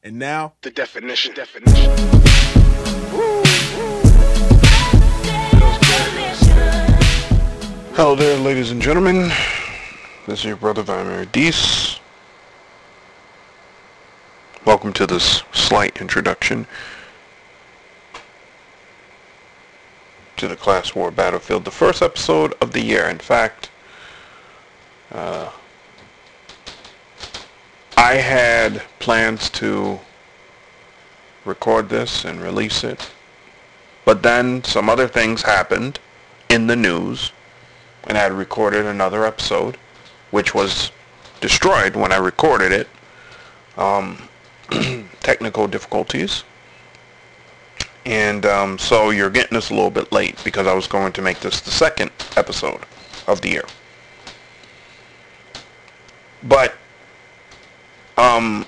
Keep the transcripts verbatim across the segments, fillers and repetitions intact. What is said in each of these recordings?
And now, the definition. Definition. Hello there, ladies and gentlemen. This is your brother Vladimir Deese. Welcome to this slight introduction to the Class War Battlefield, the first episode of the year. In fact, uh, I had plans to record this and release it, but then some other things happened in the news, and I had recorded another episode, which was destroyed when I recorded it. Um, technical difficulties. And um, so you're getting this a little bit late because I was going to make this the second episode of the year. But um,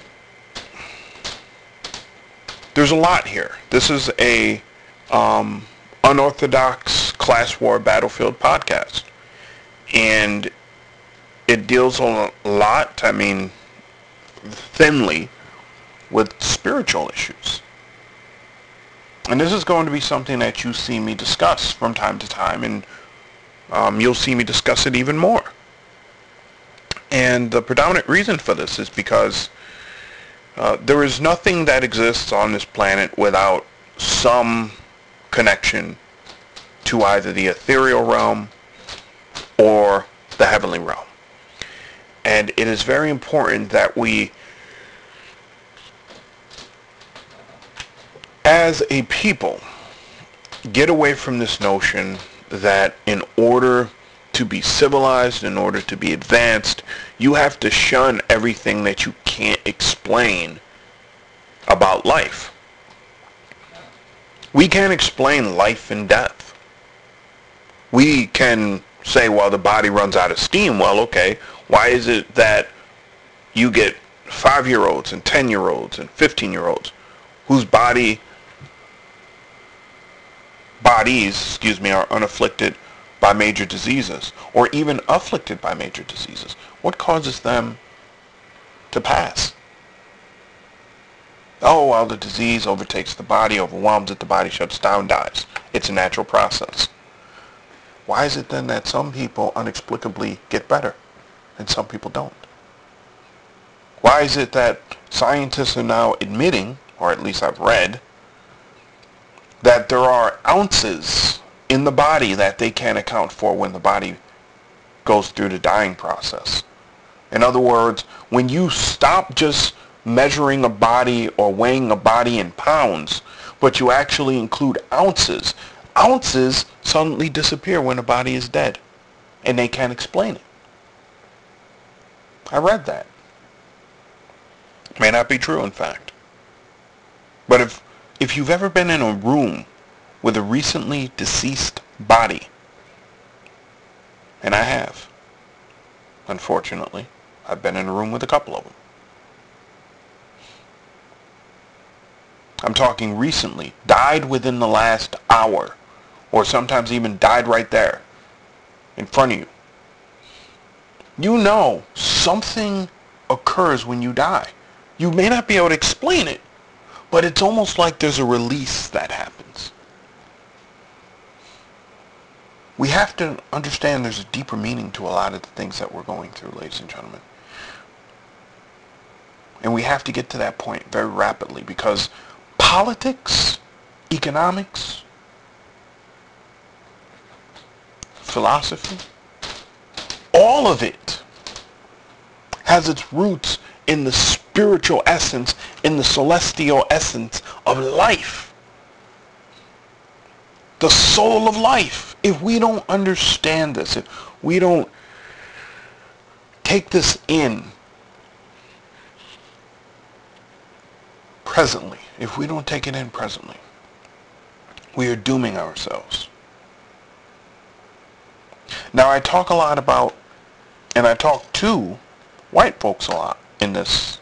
there's a lot here. This is a um, unorthodox class war battlefield podcast. And it deals a lot, I mean, thinly, with spiritual issues. And this is going to be something that you see me discuss from time to time, and um, you'll see me discuss it even more. And the predominant reason for this is because uh, there is nothing that exists on this planet without some connection to either the ethereal realm or the heavenly realm. And it is very important that we, as a people, get away from this notion that in order to be civilized, in order to be advanced, you have to shun everything that you can't explain about life. We can't explain life and death. We can say, well, the body runs out of steam. Well, okay, why is it that you get five-year-olds and ten-year-olds and fifteen-year-olds whose body bodies, excuse me, are unafflicted by major diseases, or even afflicted by major diseases? What causes them to pass? Oh, well, the disease overtakes the body, overwhelms it, the body shuts down, dies. It's a natural process. Why is it then that some people inexplicably get better and some people don't? Why is it that scientists are now admitting, or at least I've read, that there are ounces in the body that they can't account for when the body goes through the dying process? In other words, when you stop just measuring a body or weighing a body in pounds, but you actually include ounces, ounces suddenly disappear when a body is dead, and they can't explain it. I read that. May not be true, in fact. But if if you've ever been in a room with a recently deceased body, and I have, unfortunately, I've been in a room with a couple of them. I'm talking recently, died within the last hour, or sometimes even died right there in front of you. You know something occurs when you die. You may not be able to explain it, but it's almost like there's a release that happens. We have to understand there's a deeper meaning to a lot of the things that we're going through, ladies and gentlemen. And we have to get to that point very rapidly, because politics, economics, philosophy, all of it has its roots in the spiritual essence, in the celestial essence of life. The soul of life. If we don't understand this, if we don't take this in presently, if we don't take it in presently, we are dooming ourselves. Now, I talk a lot about, and I talk to white folks a lot in this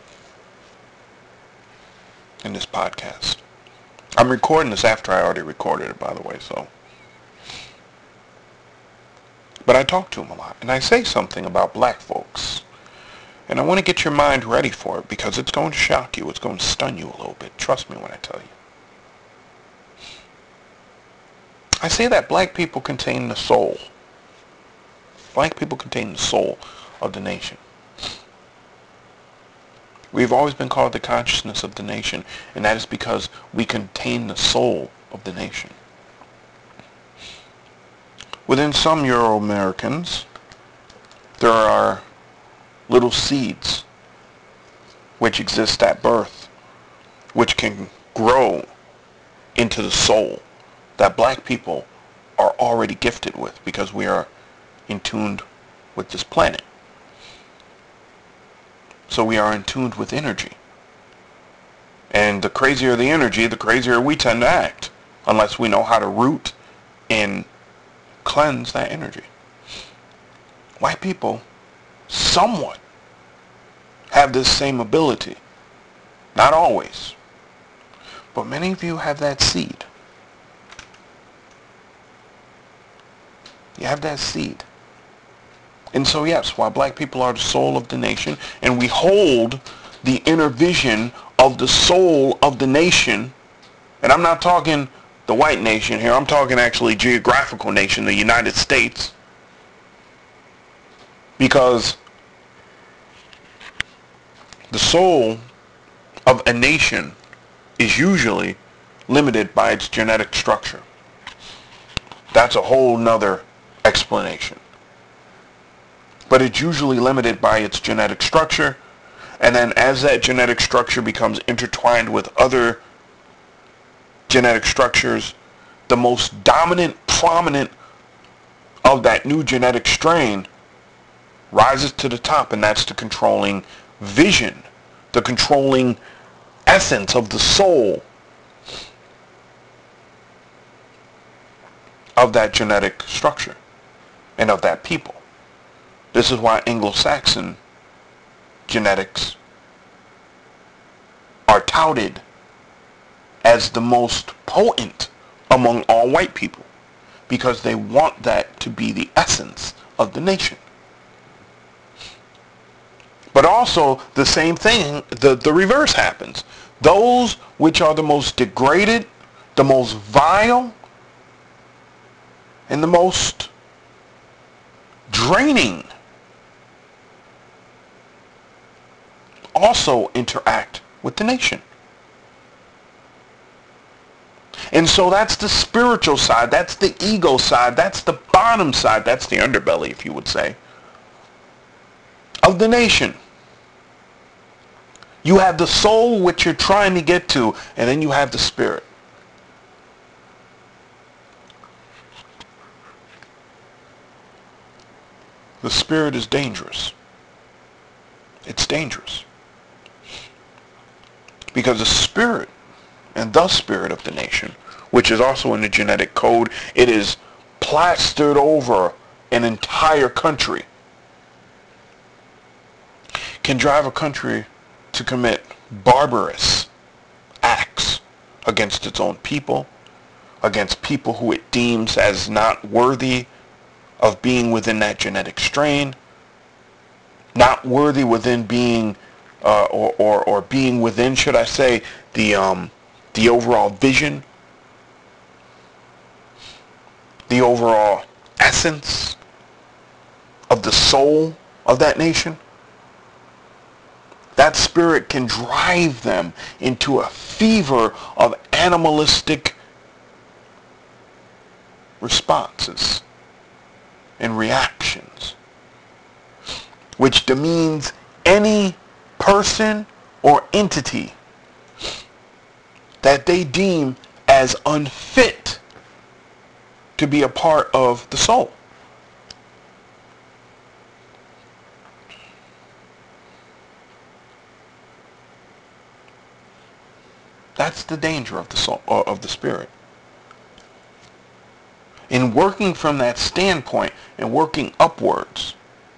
in this podcast. I'm recording this after I already recorded it, by the way, so. But I talk to them a lot, and I say something about black folks And I want to get your mind ready for it because it's going to shock you. It's going to stun you a little bit. Trust me when I tell you. I say that black people contain the soul. Black people contain the soul of the nation. We've always been called the consciousness of the nation, and that is because we contain the soul of the nation. Within some Euro-Americans, there are little seeds which exist at birth, which can grow into the soul that black people are already gifted with because we are in tune with this planet. So we are in tune with energy. And the crazier the energy, the crazier we tend to act, unless we know how to root and cleanse that energy. White people somewhat have this same ability. Not always. But many of you have that seed. You have that seed. And so yes, while black people are the soul of the nation, and we hold the inner vision of the soul of the nation, and I'm not talking the white nation here, I'm talking actually geographical nation, the United States, because the soul of a nation is usually limited by its genetic structure. That's a whole nother explanation. But it's usually limited by its genetic structure, and then as that genetic structure becomes intertwined with other genetic structures, the most dominant, prominent of that new genetic strain rises to the top, and that's the controlling vision, the controlling essence of the soul of that genetic structure and of that people. This is why Anglo-Saxon genetics are touted as the most potent among all white people, because they want that to be the essence of the nation. But also the same thing, the, the reverse happens. Those which are the most degraded, the most vile, and the most draining also interact with the nation. And so that's the spiritual side, that's the ego side, that's the bottom side, that's the underbelly, if you would say, of the nation. You have the soul, which you're trying to get to, and then you have the spirit. The spirit is dangerous. It's dangerous. Because the spirit, and the spirit of the nation, which is also in the genetic code, it is plastered over an entire country, can drive a country to commit barbarous acts against its own people, against people who it deems as not worthy of being within that genetic strain, not worthy within being, uh, or, or or being within, should I say, the um, the overall vision, the overall essence of the soul of that nation. That spirit can drive them into a fever of animalistic responses and reactions, which demeans any person or entity that they deem as unfit to be a part of the soul. That's the danger of the soul, of the spirit. In working from that standpoint and working upwards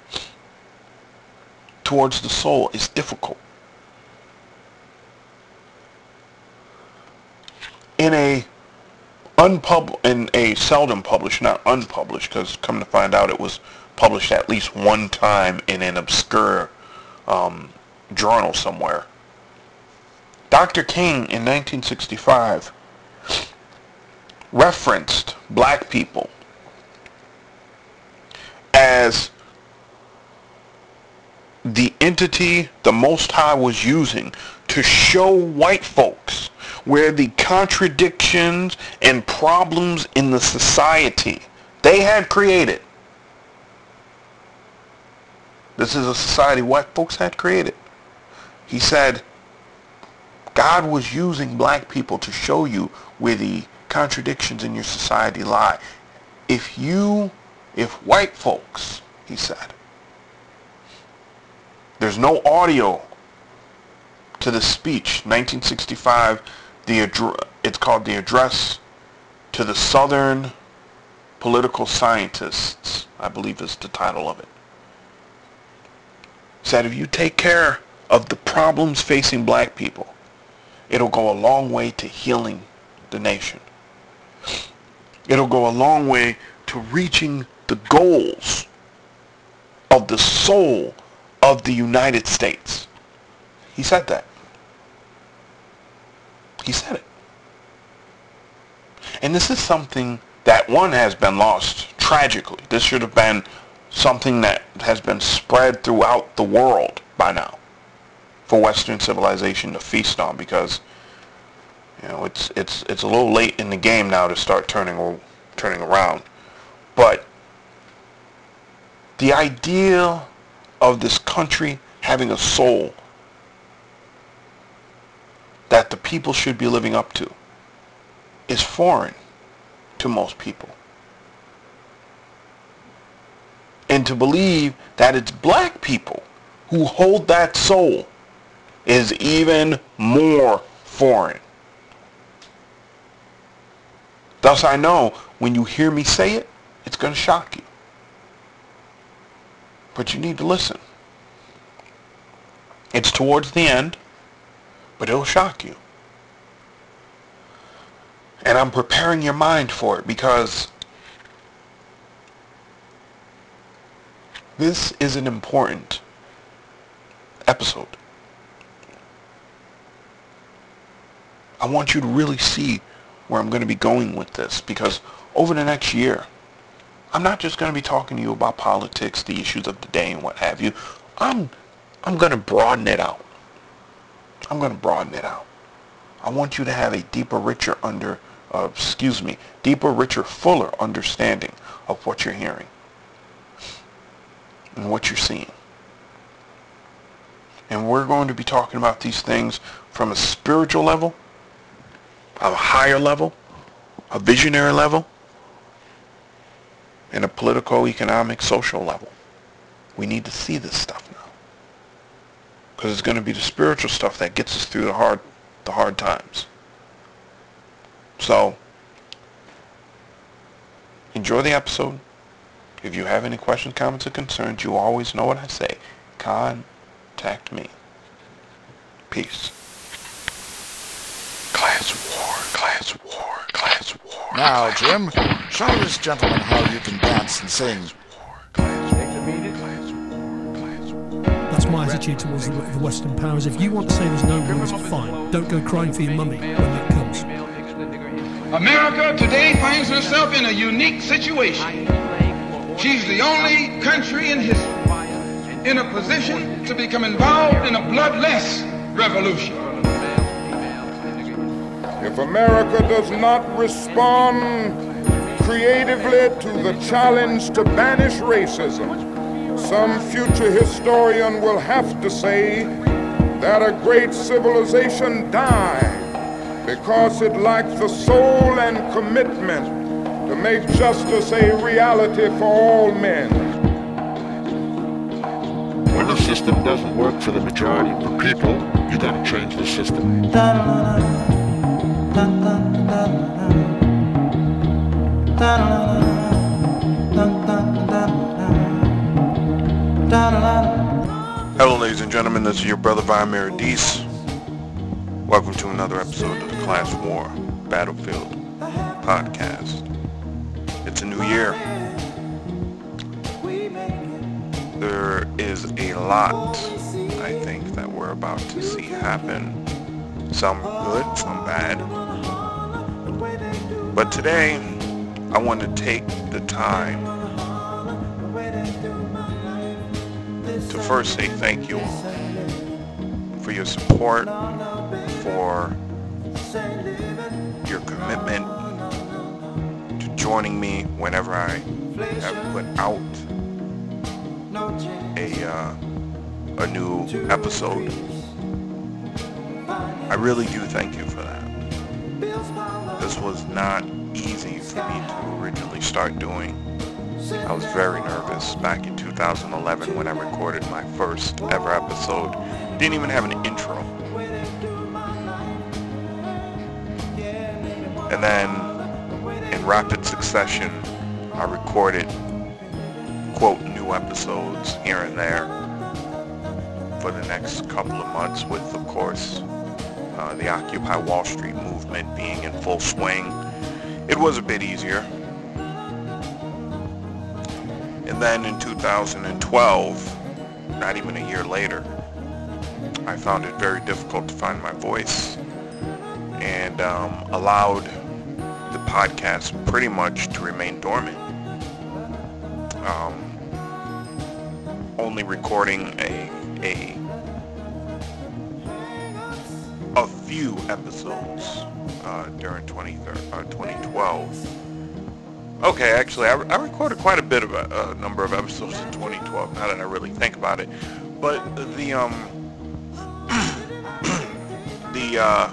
towards the soul is difficult. In a unpub in a seldom published, not unpublished, because come to find out it was published at least one time in an obscure um, journal somewhere. Doctor King in nineteen sixty-five referenced black people as the entity the Most High was using to show white folks where the contradictions and problems in the society they had created. This is a society white folks had created. He said, God was using black people to show you where the contradictions in your society lie. If you, if white folks, he said, there's no audio to the speech, nineteen sixty-five, the address, it's called the Address to the Southern Political Scientists, I believe is the title of it. Said if you take care of the problems facing black people, it'll go a long way to healing the nation. It'll go a long way to reaching the goals of the soul of the United States. He said that. He said it. And this is something that, one, has been lost tragically. This should have been something that has been spread throughout the world by now for Western civilization to feast on, because you know it's it's it's a little late in the game now to start turning turning around. But the idea of this country having a soul that the people should be living up to is foreign to most people. And to believe that it's black people who hold that soul is even more foreign. Thus I know when you hear me say it, it's going to shock you. But you need to listen. It's towards the end, but it'll shock you. And I'm preparing your mind for it, because this is an important episode. I want you to really see where I'm going to be going with this, because over the next year, I'm not just going to be talking to you about politics, the issues of the day, and what have you. I'm I'm going to broaden it out. I'm going to broaden it out. I want you to have a deeper, richer under, uh, excuse me, deeper, richer, fuller understanding of what you're hearing and what you're seeing. And we're going to be talking about these things from a spiritual level, a higher level, a visionary level, and a political, economic, social level. We need to see this stuff now, because it's going to be the spiritual stuff that gets us through the hard, the hard times. So, enjoy the episode. If you have any questions, comments, or concerns, you always know what I say. Contact me. Peace. Class war, class war, class war. Now, Jim, show this gentleman how you can dance and sing. That's my attitude towards the, the Western powers. If you want to say there's no rules, fine. Don't go crying for your mummy when that comes. America today finds herself in a unique situation. She's the only country in history in a position to become involved in a bloodless revolution. If America does not respond creatively to the challenge to banish racism, some future historian will have to say that a great civilization died because it lacked the soul and commitment to make justice a reality for all men. When the system doesn't work for the majority of the people, you gotta change the system. Hello, ladies and gentlemen, this is your brother Vimir Dees. Welcome to another episode of the Class War Battlefield Podcast. It's a new year. There is a lot, that we're about to see happen. Some good, some bad. But today, I want to take the time to first say thank you all for your support, for your commitment to joining me whenever I have put out a uh, a new episode. I really do thank you for that. This was not easy for me to originally start doing. I was very nervous back in two thousand eleven when I recorded my first ever episode. Didn't even have an intro. And then, in rapid succession, I recorded, quote, new episodes here and there for the next couple of months with, of course, uh, the Occupy Wall Street movement being in full swing. It was a bit easier. And then in two thousand twelve, not even a year later, I found it very difficult to find my voice and um, allowed the podcast pretty much to remain dormant. Um, only recording a, a, a few episodes uh, during twenty twelve. Okay, actually, I, I recorded quite a bit of a, a number of episodes in twenty twelve, now that I really think about it. But the, um, the, uh,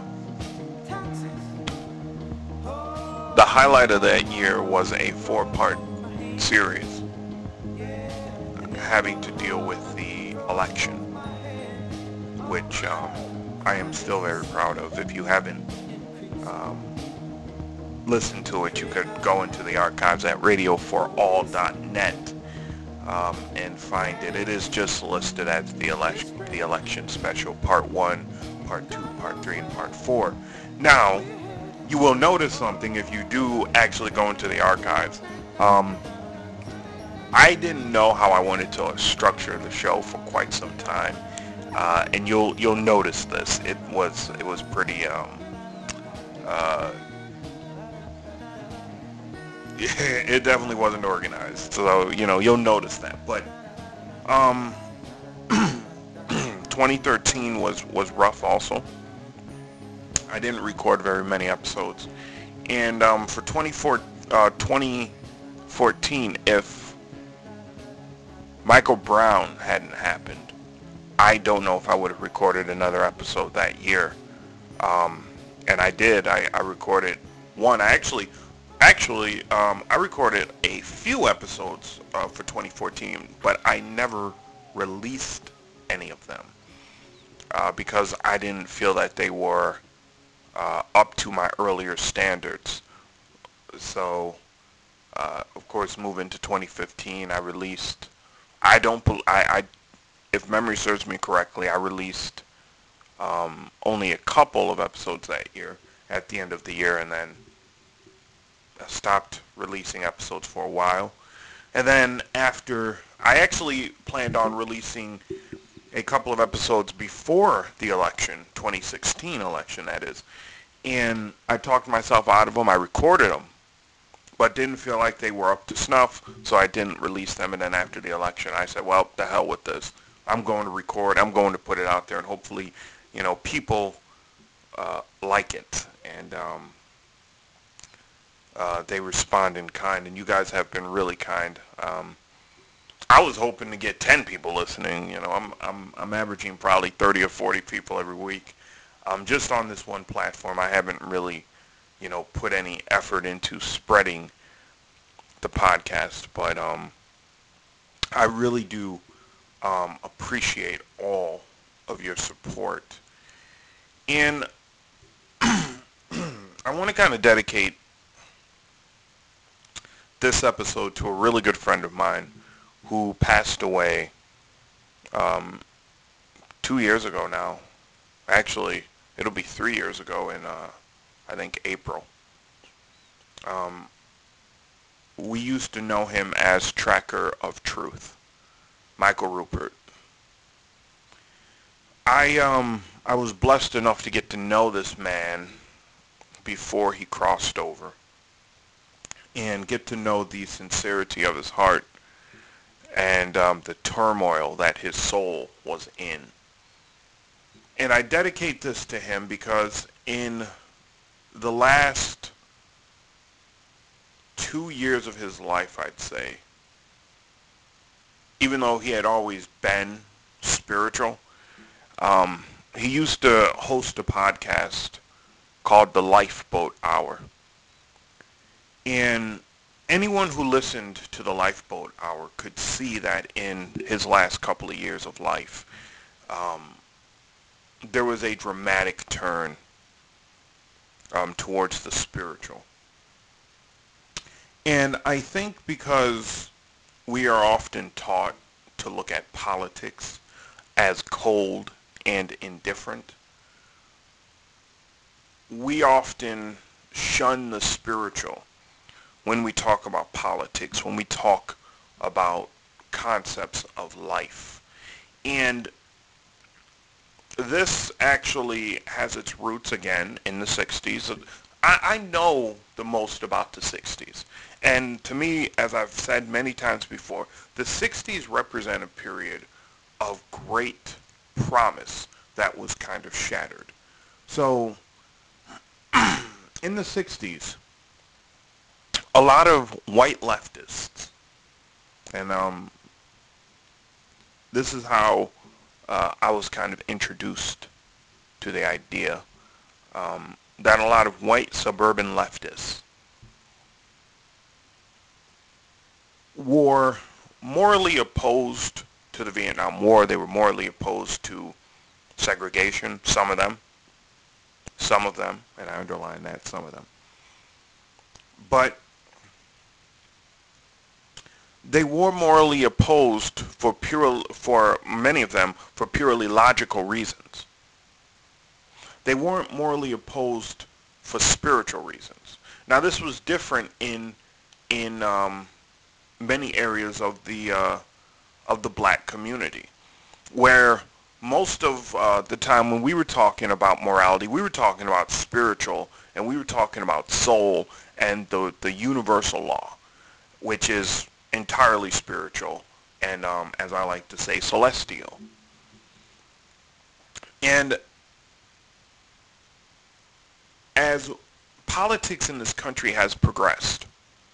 the highlight of that year was a four-part series having to deal with the election, which um, I am still very proud of. If you haven't um, listened to it, you could go into the archives at radio for all dot net um, and find it. It is just listed as the election, the election special, part one, part two, part three, and part four. Now, you will notice something if you do actually go into the archives. Um, I didn't know how I wanted to structure the show for quite some time, uh, and you'll you'll notice this. It was it was pretty. Um, uh, it definitely wasn't organized, so you know you'll notice that. But um, twenty thirteen was was rough also. I didn't record very many episodes, and um, for twenty-four, uh, twenty fourteen, if Michael Brown hadn't happened, I don't know if I would have recorded another episode that year. Um, and I did. I, I recorded one. I actually, actually, um, I recorded a few episodes uh, for twenty fourteen, but I never released any of them uh, because I didn't feel that they were Uh, up to my earlier standards. So, uh, of course, moving to twenty fifteen, I released. I don't. I, I if memory serves me correctly, I released um, only a couple of episodes that year at the end of the year, and then I stopped releasing episodes for a while. And then after, I actually planned on releasing a couple of episodes before the election, twenty sixteen election, that is. And I talked myself out of them. I recorded them, but didn't feel like they were up to snuff, so I didn't release them. And then after the election, I said, well, the hell with this. I'm going to record. I'm going to put it out there, and hopefully, you know, people uh, like it. And um, uh, they respond in kind, and you guys have been really kind. Um, I was hoping to get ten people listening. You know, I'm I'm I'm averaging probably thirty or forty people every week. Um, just on this one platform, I haven't really, you know, put any effort into spreading the podcast, but um, I really do um, appreciate all of your support. And I want to kind of dedicate this episode to a really good friend of mine who passed away um, two years ago now. Actually, it'll be three years ago in, uh, I think, April. Um, we used to know him as Tracker of Truth, Michael Ruppert. I um I was blessed enough to get to know this man before he crossed over, and get to know the sincerity of his heart and um, the turmoil that his soul was in. And I dedicate this to him because in the last two years of his life, I'd say, even though he had always been spiritual, um, he used to host a podcast called The Lifeboat Hour. And anyone who listened to The Lifeboat Hour could see that in his last couple of years of life, um, there was a dramatic turn um, towards the spiritual. And I think because we are often taught to look at politics as cold and indifferent, we often shun the spiritual when we talk about politics, when we talk about concepts of life. And this actually has its roots again in the sixties. I, I know the most about the sixties. And to me, as I've said many times before, the sixties represent a period of great promise that was kind of shattered. So in the sixties, a lot of white leftists, and um, this is how uh, I was kind of introduced to the idea um, that a lot of white suburban leftists were morally opposed to the Vietnam War. They were morally opposed to segregation, some of them, some of them, and I underline that, some of them. But they were morally opposed for pure, for many of them, for purely logical reasons. They weren't morally opposed for spiritual reasons. Now, this was different in in um, many areas of the uh, of the black community, where most of uh, the time when we were talking about morality, we were talking about spiritual, and we were talking about soul and the the universal law, which is entirely spiritual and, um, as I like to say, celestial. And as politics in this country has progressed,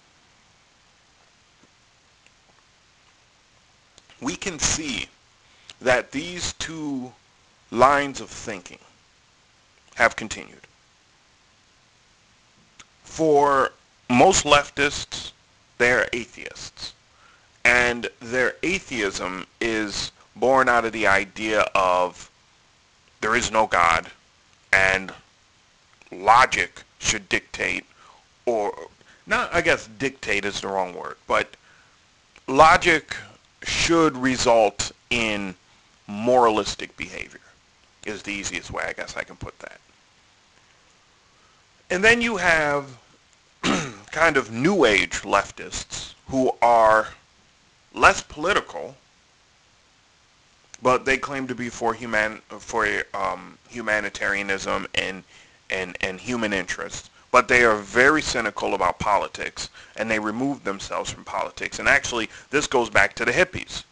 we can see that these two lines of thinking have continued. For most leftists, they're atheists, and their atheism is born out of the idea of there is no God, and logic should dictate, or not, I guess dictate is the wrong word, but logic should result in moralistic behavior, is the easiest way I guess I can put that. And then you have kind of new age leftists who are less political, but they claim to be for human for um, humanitarianism and and and human interests. But they are very cynical about politics, and they remove themselves from politics. And actually, this goes back to the hippies.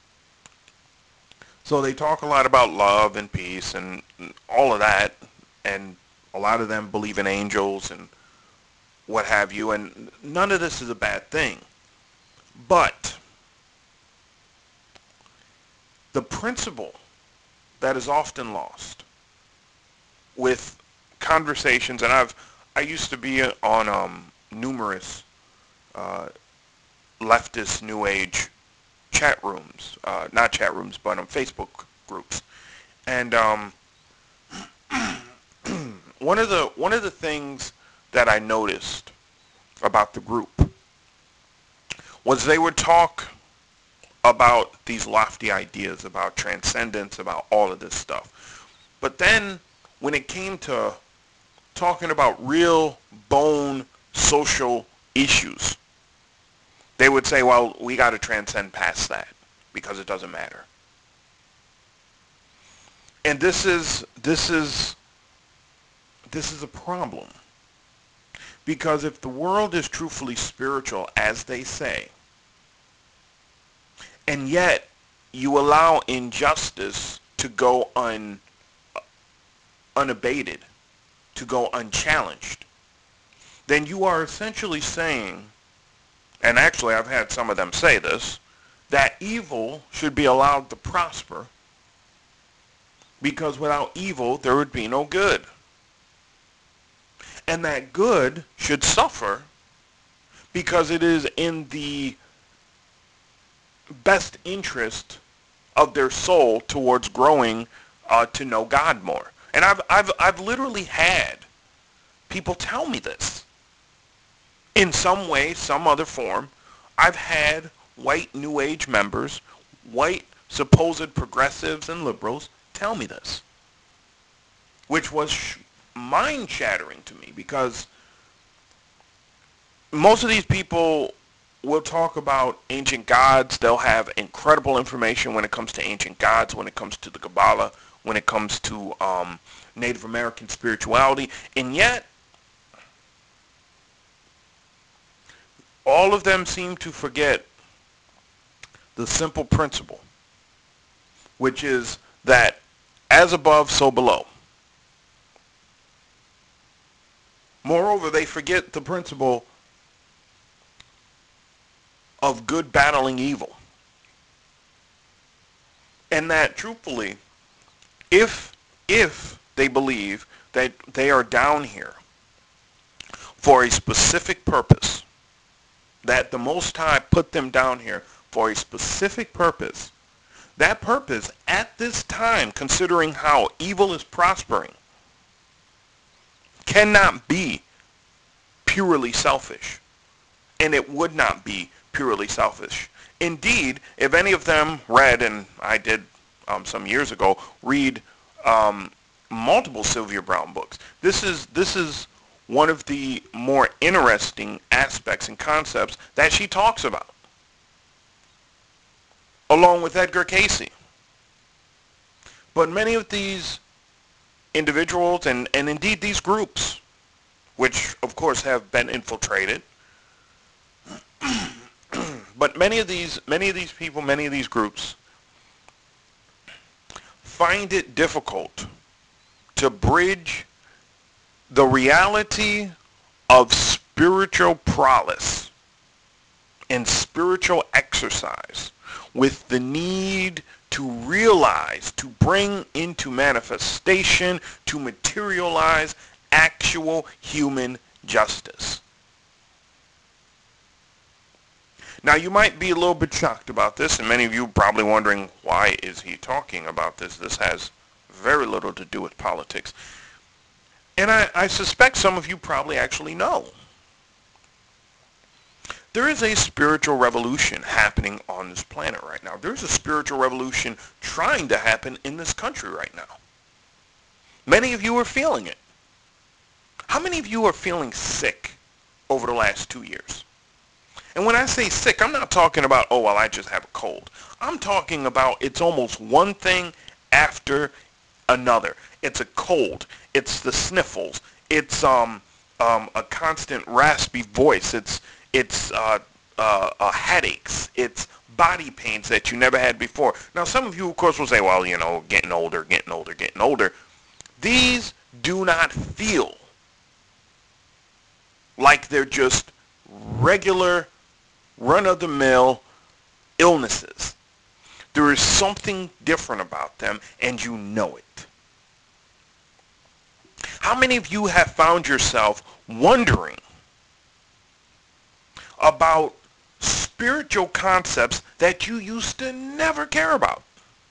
So they talk a lot about love and peace and all of that, and a lot of them believe in angels and what have you, and none of this is a bad thing. But the principle that is often lost with conversations, and I've I used to be on um, numerous uh, leftist New Age chat rooms, uh, not chat rooms, but um, Facebook groups, and um, one of the one of the things that I noticed about the group was they would talk about these lofty ideas, about transcendence, about all of this stuff. But then when it came to talking about real bone social issues, they would say, well, we got to transcend past that because it doesn't matter. And this is this is this is a problem. Because if the world is truthfully spiritual, as they say, and yet you allow injustice to go un, unabated, to go unchallenged, then you are essentially saying, and actually I've had some of them say this, that evil should be allowed to prosper, because without evil there would be no good. And that good should suffer because it is in the best interest of their soul towards growing uh, to know God more. And I've, I've, I've literally had people tell me this. In some way, some other form, I've had white New Age members, white supposed progressives and liberals tell me this, which was sh- mind-shattering to me, because most of these people will talk about ancient gods. They'll have incredible information when it comes to ancient gods, when it comes to the Kabbalah, when it comes to um, Native American spirituality, and yet all of them seem to forget the simple principle, which is that as above, so below. Moreover, they forget the principle of good battling evil. And that, truthfully, if if they believe that they are down here for a specific purpose, that the Most High put them down here for a specific purpose, that purpose at this time, considering how evil is prospering, cannot be purely selfish. And it would not be purely selfish. Indeed, if any of them read, and I did um, some years ago, read um, multiple Sylvia Browne books, this is this is one of the more interesting aspects and concepts that she talks about, along with Edgar Cayce. But many of these individuals, and, and indeed these groups, which of course have been infiltrated, but many of these many of these people, many of these groups find it difficult to bridge the reality of spiritual prowess and spiritual exercise with the need to realize, to bring into manifestation, to materialize actual human justice. Now, you might be a little bit shocked about this, and many of you probably wondering, why is he talking about this? This has very little to do with politics. And I, I suspect some of you probably actually know. There is a spiritual revolution happening on this planet right now. There's a spiritual revolution trying to happen in this country right now. Many of you are feeling it. How many of you are feeling sick over the last two years? And when I say sick, I'm not talking about, oh, well, I just have a cold. I'm talking about it's almost one thing after another. It's a cold. It's the sniffles. It's um, um, a constant raspy voice. It's it's uh, uh, uh, headaches. It's body pains that you never had before. Now, some of you, of course, will say, well, you know, getting older, getting older, getting older. These do not feel like they're just regular, run-of-the-mill illnesses. There is something different about them, and you know it. How many of you have found yourself wondering about spiritual concepts that you used to never care about?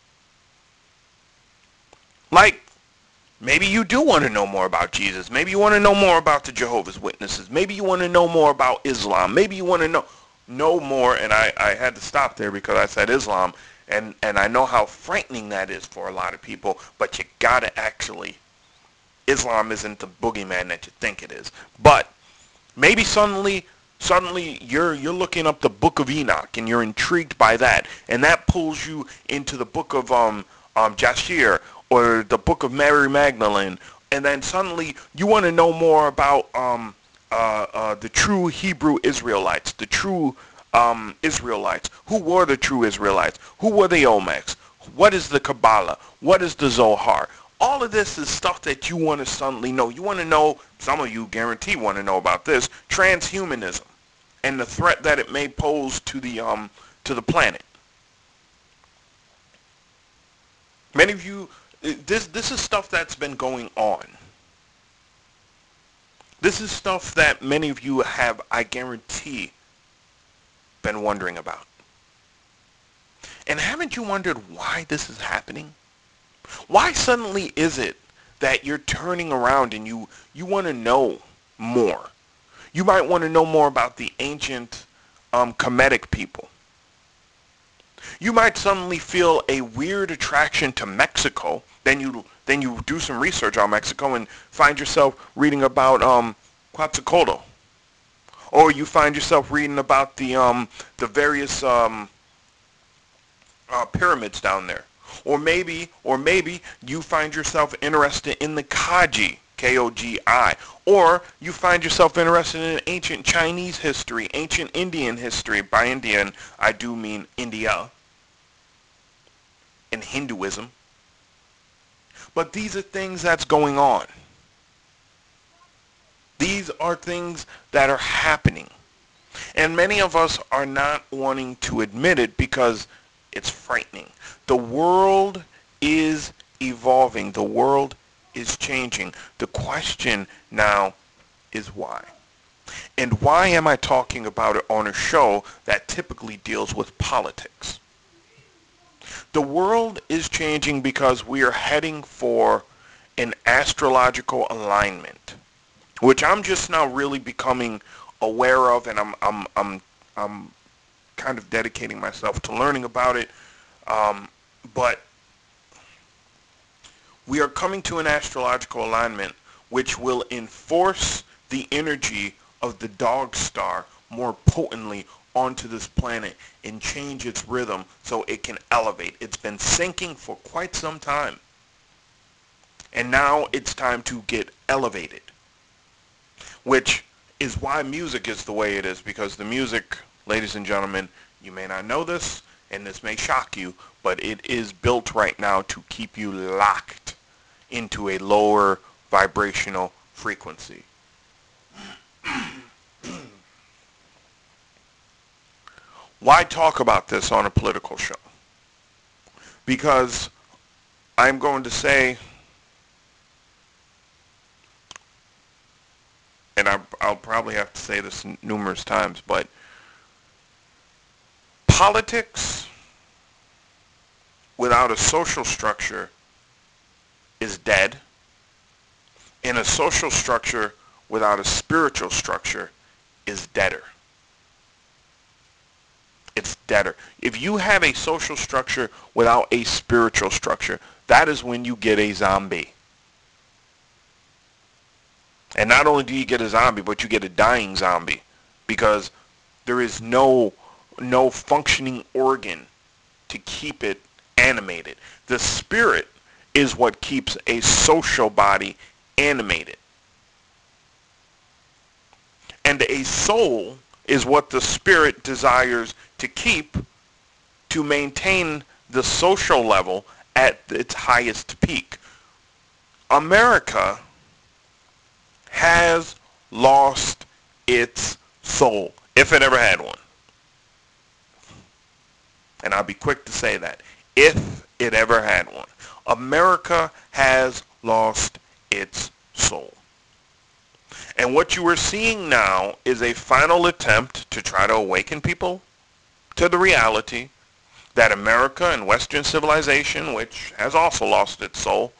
Like, maybe you do want to know more about Jesus. Maybe you want to know more about the Jehovah's Witnesses. Maybe you want to know more about Islam. Maybe you want to know know more, and I, I had to stop there because I said Islam, and, and I know how frightening that is for a lot of people, but you got to actually, Islam isn't the boogeyman that you think it is. But maybe suddenly suddenly you're you're looking up the Book of Enoch, and you're intrigued by that, and that pulls you into the book of um um Jashir, or the book of Mary Magdalene, and then suddenly you want to know more about um, uh, uh, the true Hebrew Israelites, the true um, Israelites. Who were the true Israelites? Who were the Olmecs? What is the Kabbalah? What is the Zohar? All of this is stuff that you want to suddenly know. You want to know, some of you guarantee want to know about this, transhumanism and the threat that it may pose to the um to the planet. Many of you, this this is stuff that's been going on. This is stuff that many of you have, I guarantee, been wondering about. And haven't you wondered why this is happening? Why suddenly is it that you're turning around and you, you want to know more? You might want to know more about the ancient um, Kemetic people. You might suddenly feel a weird attraction to Mexico. Then you then you do some research on Mexico and find yourself reading about um, Quetzalcoatl, or you find yourself reading about the um, the various um, uh, pyramids down there, or maybe or maybe you find yourself interested in the Kaji, K O G I, or you find yourself interested in ancient Chinese history, ancient Indian history. By Indian, I do mean India. In Hinduism. But these are things that's going on. These are things that are happening. And many of us are not wanting to admit it because it's frightening. The world is evolving. The world is changing. The question now is why? And why am I talking about it on a show that typically deals with politics? The world is changing because we are heading for an astrological alignment, which I'm just now really becoming aware of, and I'm I'm I'm I'm kind of dedicating myself to learning about it. Um, but we are coming to an astrological alignment which will enforce the energy of the dog star more potently onto this planet and change its rhythm so it can elevate. It's been sinking for quite some time. And now it's time to get elevated. Which is why music is the way it is, because the music, ladies and gentlemen, you may not know this, and this may shock you, but it is built right now to keep you locked into a lower vibrational frequency. Why talk about this on a political show? Because I'm going to say, and I, I'll probably have to say this numerous times, but politics without a social structure is dead, and a social structure without a spiritual structure is deader. It's deader. If you have a social structure without a spiritual structure, that is when you get a zombie. And not only do you get a zombie, but you get a dying zombie, because there is no no functioning organ to keep it animated. The spirit is what keeps a social body animated. And a soul is what the spirit desires to keep to maintain the social level at its highest peak. America has lost its soul, if it ever had one. And I'll be quick to say that. If it ever had one. America has lost its soul. And what you are seeing now is a final attempt to try to awaken people to the reality that America and Western civilization, which has also lost its soul,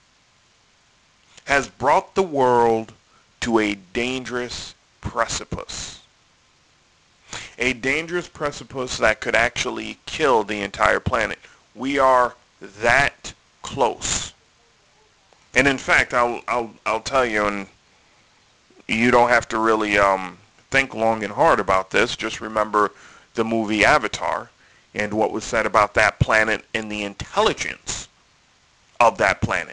has brought the world to a dangerous precipice. A dangerous precipice that could actually kill the entire planet. We are that close. And in fact, I'll I'll I'll tell you, and you don't have to really um, think long and hard about this. Just remember the movie Avatar and what was said about that planet and the intelligence of that planet.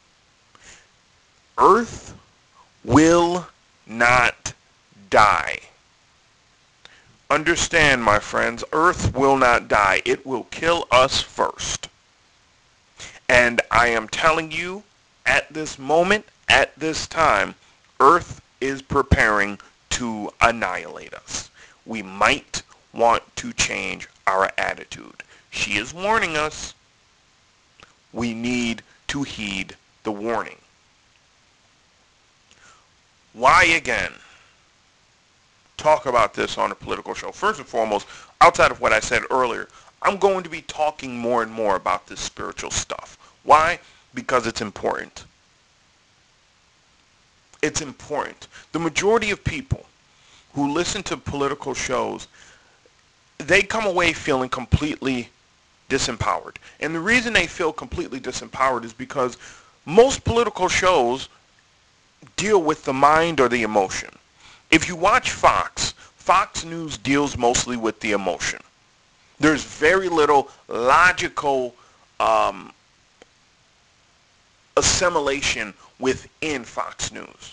Earth will not die. Understand, my friends, Earth will not die. It will kill us first. And I am telling you, at this moment, at this time, Earth is preparing to annihilate us. We might want to change our attitude. She is warning us. We need to heed the warning. Why again talk about this on a political show? First and foremost, outside of what I said earlier, I'm going to be talking more and more about this spiritual stuff. Why? Because it's important. It's important. The majority of people who listen to political shows, they come away feeling completely disempowered. And the reason they feel completely disempowered is because most political shows deal with the mind or the emotion. If you watch Fox, Fox News deals mostly with the emotion. There's very little logical um, assimilation within Fox News.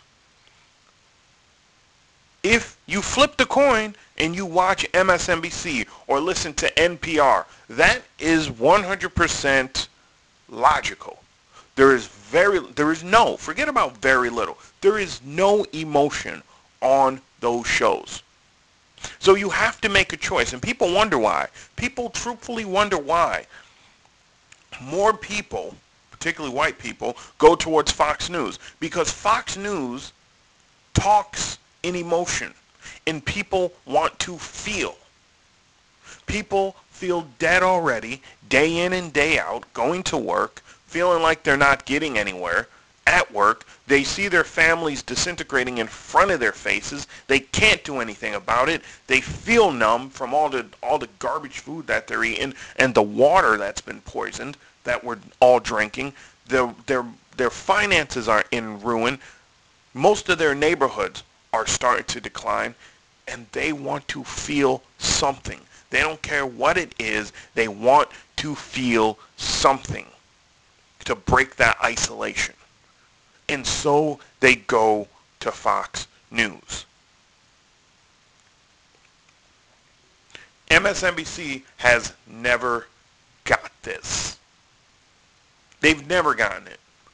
If you flip the coin and you watch M S N B C or listen to N P R, that is one hundred percent logical. There is very, there is no, forget about very little, there is no emotion on those shows. So you have to make a choice, and people wonder why. People truthfully wonder why more people, particularly white people, go towards Fox News. Because Fox News talks in emotion, and people want to feel. People feel dead already, day in and day out, going to work, feeling like they're not getting anywhere at work. They see their families disintegrating in front of their faces. They can't do anything about it. They feel numb from all the all the garbage food that they're eating and the water that's been poisoned that we're all drinking. Their their their finances are in ruin. Most of their neighborhoods are starting to decline, and they want to feel something. They don't care what it is. They want to feel something to break that isolation. And so they go to Fox News. M S N B C has never got this. They've never gotten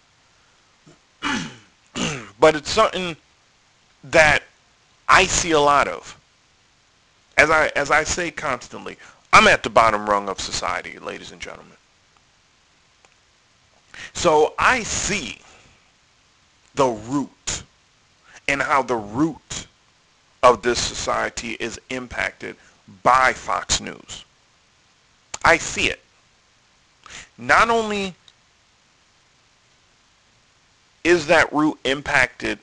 it. But it's something that I see a lot of. As I as I say constantly, I'm at the bottom rung of society, ladies and gentlemen. So I see the root and how the root of this society is impacted by Fox News. I see it. Not only is that root impacted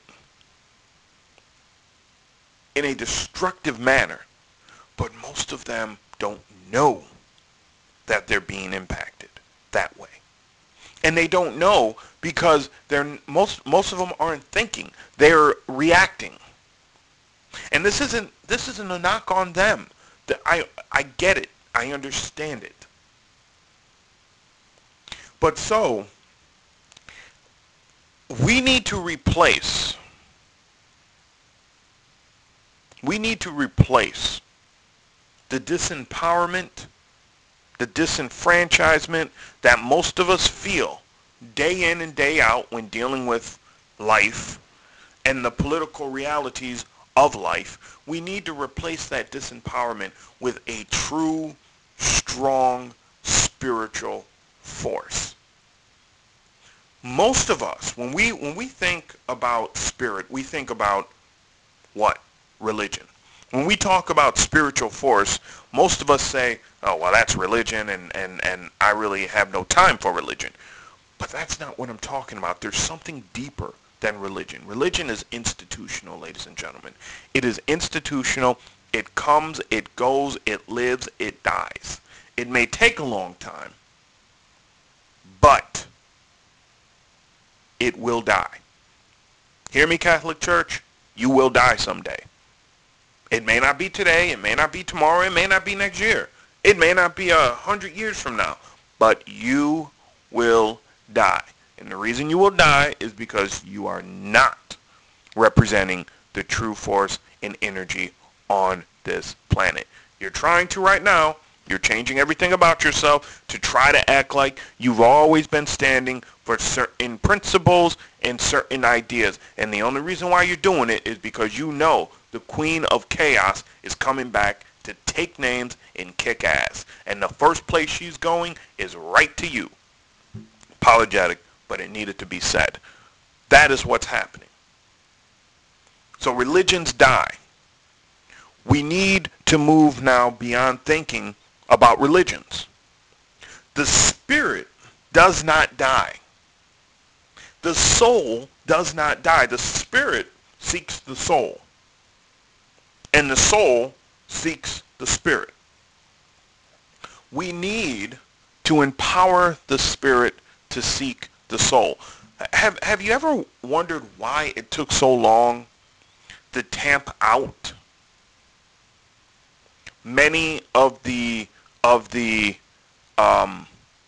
in a destructive manner, but most of them don't know that they're being impacted that way. And they don't know because they're most most of them aren't thinking. They're reacting. And this isn't this isn't a knock on them. I I get it. I understand it. But so we need to replace we need to replace the disempowerment, the disenfranchisement that most of us feel day in and day out when dealing with life and the political realities of life. We need to replace that disempowerment with a true, strong, spiritual force. Most of us, when we when we think about spirit, we think about what? Religion. When we talk about spiritual force, most of us say, oh, well, that's religion, and, and, and I really have no time for religion. But that's not what I'm talking about. There's something deeper than religion. Religion is institutional, ladies and gentlemen. It is institutional. It comes, it goes, it lives, it dies. It may take a long time, but it will die. Hear me, Catholic Church? You will die someday. It may not be today, it may not be tomorrow, it may not be next year. It may not be a hundred years from now, but you will die. And the reason you will die is because you are not representing the true force and energy on this planet. You're trying to right now. You're changing everything about yourself to try to act like you've always been standing for certain principles and certain ideas. And the only reason why you're doing it is because you know the Queen of Chaos is coming back to take names and kick ass. And the first place she's going is right to you. Apologetic, but it needed to be said. That is what's happening. So religions die. We need to move now beyond thinking about religions. The spirit does not die. The soul does not die. The spirit seeks the soul. And the soul seeks the spirit. We need to empower the spirit to seek the soul. Have have you ever wondered why it took so long to tamp out many of the of the um,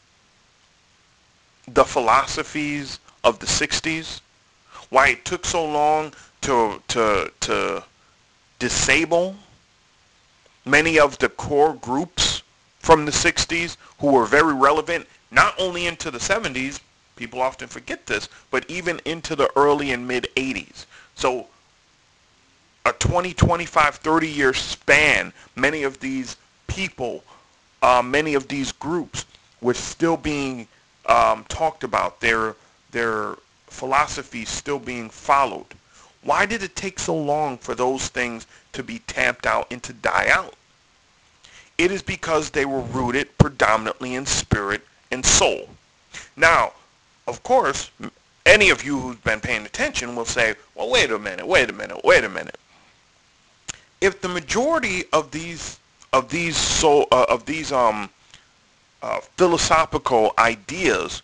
the philosophies of the sixties? Why it took so long to to to disable many of the core groups from the sixties who were very relevant not only into the seventies, people often forget this, but even into the early and mid eighties. So a twenty, twenty-five, thirty year span, many of these people, uh, many of these groups were still being um, talked about, their, their philosophies still being followed. Why did it take so long for those things to be tamped out and to die out? It is because they were rooted predominantly in spirit and soul. Now, of course, any of you who've been paying attention will say, well, wait a minute, wait a minute, wait a minute. If the majority of these of these soul uh, of these um uh, philosophical ideas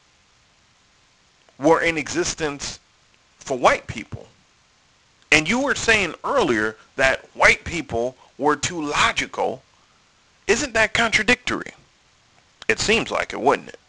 were in existence for white people, and you were saying earlier that white people were too logical, isn't that contradictory? It seems like it, wouldn't it?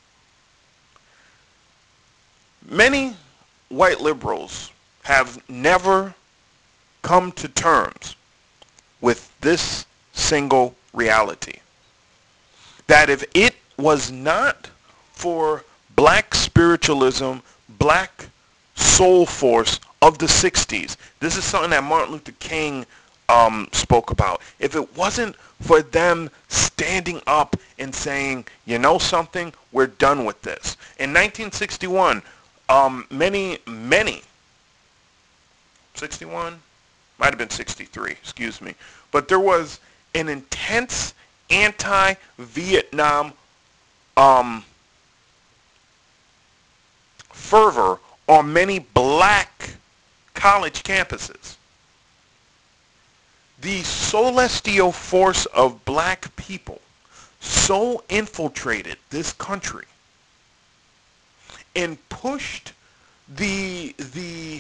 Many white liberals have never come to terms with this single reality. That if it was not for black spiritualism, black soul force of the sixties, this is something that Martin Luther King um, spoke about. If it wasn't for them standing up and saying, you know something, we're done with this. In nineteen sixty-one, um, many, many, sixty-one? Might have been sixty-three, excuse me. But there was an intense anti-Vietnam um, fervor on many black college campuses. The celestial force of black people so infiltrated this country and pushed the the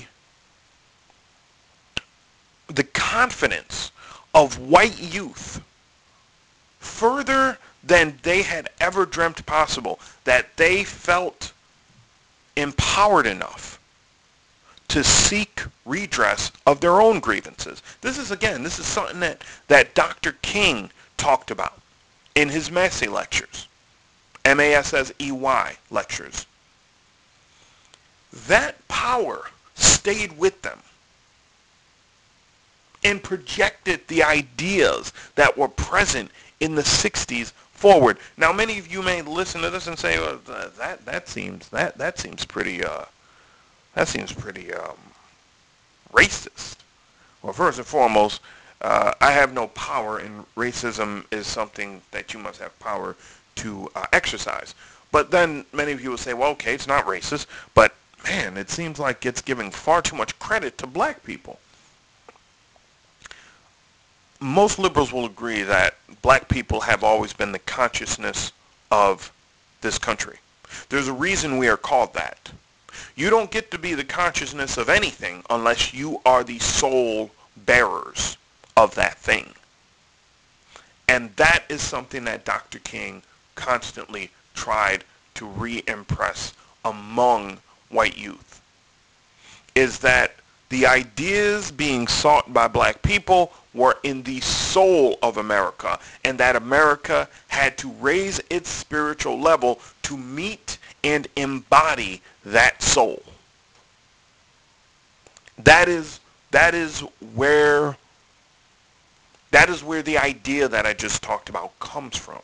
the confidence of white youth further than they had ever dreamt possible, that they felt empowered enough to seek redress of their own grievances. This is, again, this is something that, that Doctor King talked about in his Massey lectures, M A S S E Y lectures. That power stayed with them and projected the ideas that were present in the sixties forward. Now, many of you may listen to this and say, well, that that seems that that seems pretty uh, that seems pretty um, racist. Well, first and foremost, uh, I have no power, and racism is something that you must have power to uh, exercise. But then many of you will say, well, okay, it's not racist, but man, it seems like it's giving far too much credit to black people. Most liberals will agree that black people have always been the consciousness of this country. There's a reason we are called that. You don't get to be the consciousness of anything unless you are the sole bearers of that thing. And that is something that Doctor King constantly tried to re-impress among white youth is that the ideas being sought by black people were in the soul of America, and that America had to raise its spiritual level to meet and embody that soul. That is that is where that is where the idea that I just talked about comes from.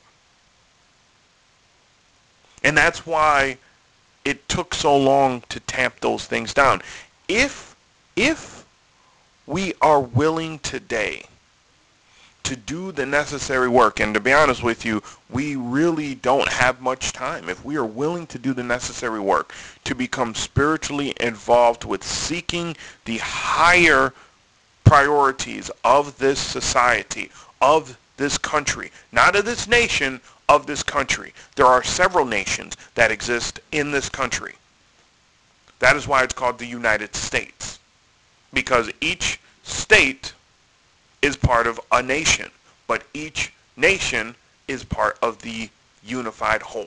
And that's why it took so long to tamp those things down. If if we are willing today to do the necessary work, and to be honest with you, we really don't have much time. If we are willing to do the necessary work to become spiritually involved with seeking the higher priorities of this society, of this country, not of this nation, of this country. There are several nations that exist in this country. That is why it's called the United States, because each state is part of a nation, but each nation is part of the unified whole,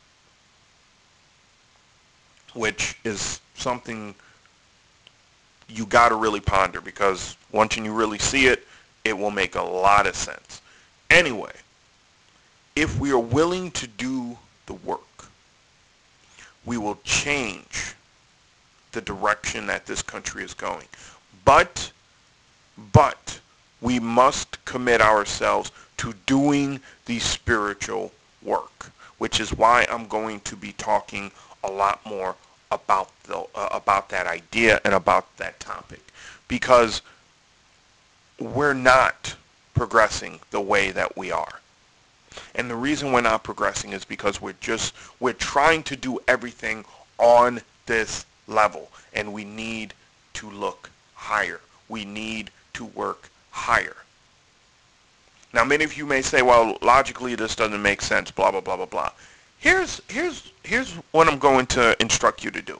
which is something you got to really ponder, because once you really see it, it will make a lot of sense. Anyway, if we are willing to do the work, we will change the direction that this country is going. But, but, we must commit ourselves to doing the spiritual work, which is why I'm going to be talking a lot more about the uh, about that idea and about that topic, because we're not progressing the way that we are. And the reason we're not progressing is because we're just we're trying to do everything on this level, and we need to look higher. We need to work higher. Now, many of you may say, well, logically this doesn't make sense, blah, blah, blah, blah, blah. Here's, here's, here's what I'm going to instruct you to do.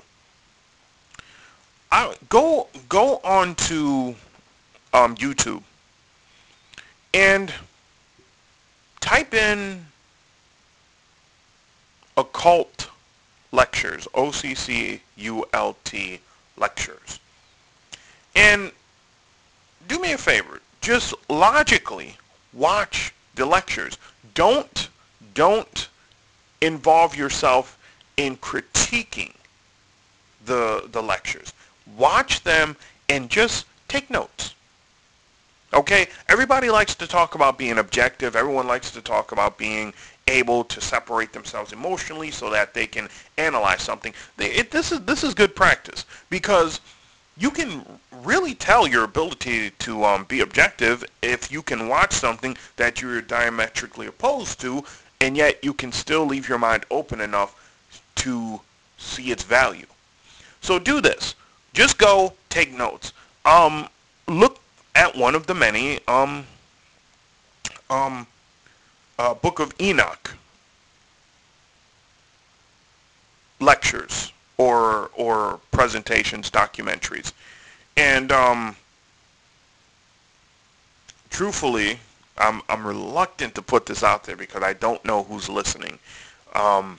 I, go, go on to um, YouTube and type in occult lectures, O C C U L T lectures. And do me a favor, just logically watch the lectures. Don't, don't involve yourself in critiquing the, the lectures. Watch them and just take notes. Okay? Everybody likes to talk about being objective. Everyone likes to talk about being able to separate themselves emotionally so that they can analyze something. They, it, this is this is good practice, because you can really tell your ability to um, be objective if you can watch something that you're diametrically opposed to, and yet you can still leave your mind open enough to see its value. So do this. Just go take notes. Um, look at one of the many um, um, uh, Book of Enoch lectures or or presentations, documentaries. And um, truthfully, I'm I'm reluctant to put this out there because I don't know who's listening. Um,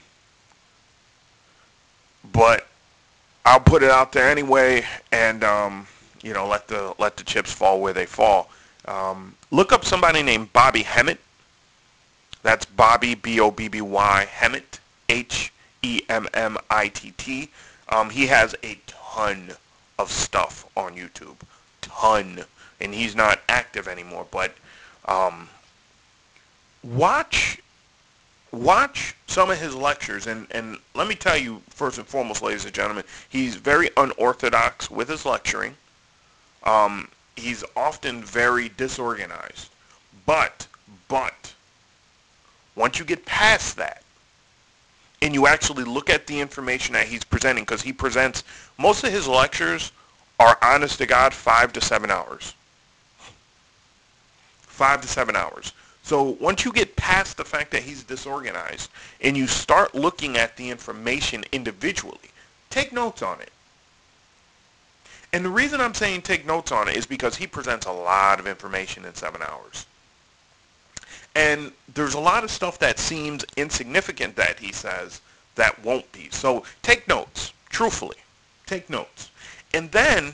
but I'll put it out there anyway, and um, you know, let the let the chips fall where they fall. Um, look up somebody named Bobby Hemmitt. That's Bobby, B O B B Y, Hemmitt, H E M M I T T. Um, he has a ton of stuff on YouTube, ton, and he's not active anymore. But um, watch, watch some of his lectures, and and let me tell you, first and foremost, ladies and gentlemen, he's very unorthodox with his lecturing. Um, he's often very disorganized, but but once you get past that, and you actually look at the information that he's presenting, because he presents, most of his lectures are, honest to God, five to seven hours. Five to seven hours. So once you get past the fact that he's disorganized, and you start looking at the information individually, take notes on it. And the reason I'm saying take notes on it is because he presents a lot of information in seven hours. And there's a lot of stuff that seems insignificant that he says, that won't be. So take notes, truthfully. Take notes. And then